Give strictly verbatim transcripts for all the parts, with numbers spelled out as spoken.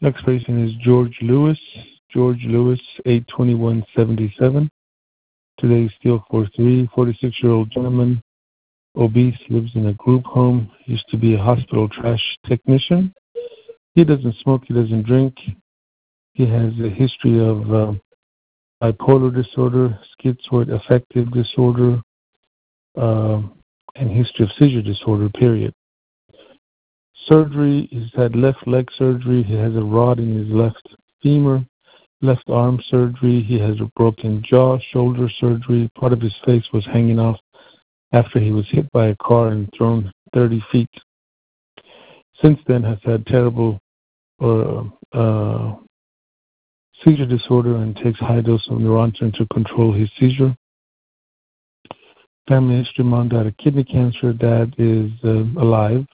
Next patient is George Lewis. George Lewis, eight twenty-one seventy-seven. Today is still four three, forty-six-year-old gentleman, obese, lives in a group home, used to be a hospital trash technician. He doesn't smoke, he doesn't drink. He has a history of uh, bipolar disorder, schizoid affective disorder, uh, and history of seizure disorder, period. Surgery, he's had left leg surgery. He has a rod in his left femur. Left arm surgery. He has a broken jaw, shoulder surgery. Part of his face was hanging off after he was hit by a car and thrown thirty feet. Since then has had terrible uh, uh, seizure disorder and takes high dose of Neurontin to control his seizure. Family history: mom died of kidney cancer. Dad is uh, alive.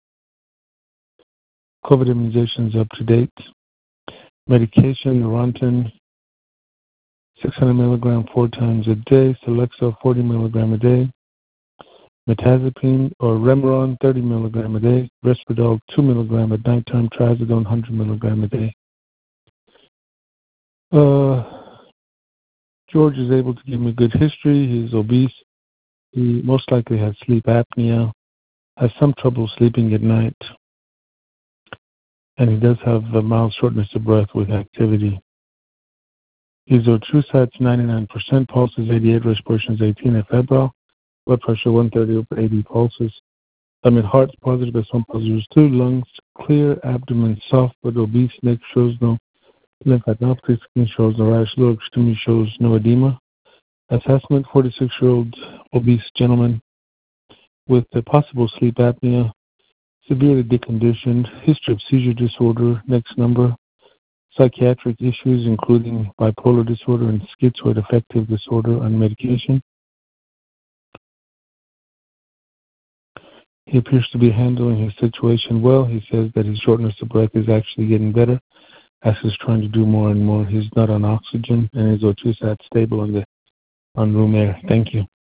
COVID immunizations up to date. Medication: Neurontin, six hundred milligram four times a day. Celexa, forty milligram a day. Metazapine or Remeron, thirty milligram a day. Risperdal, two milligram at nighttime. Trazodone, one hundred milligram a day. Uh, George is able to give me good history. He's obese. He most likely has sleep apnea, has some trouble sleeping at night, and he does have a mild shortness of breath with activity. His O two sats ninety-nine percent, pulse is eighty-eight, respiration is eighteen, and febrile. Blood pressure one thirty over eighty pulses. I mean, heart's positive, S one positive two, lungs clear, abdomen soft but obese, neck shows no lymphadenopathy, skin shows no rash, lower extremity shows no edema. Assessment: forty-six-year-old obese gentleman with a possible sleep apnea, severely deconditioned, history of seizure disorder. Next number: psychiatric issues including bipolar disorder and schizoid affective disorder on medication. He appears to be handling his situation well. He says that his shortness of breath is actually getting better as he's trying to do more and more. He's not on oxygen, and his O two sat stable on the on room air. Thank you.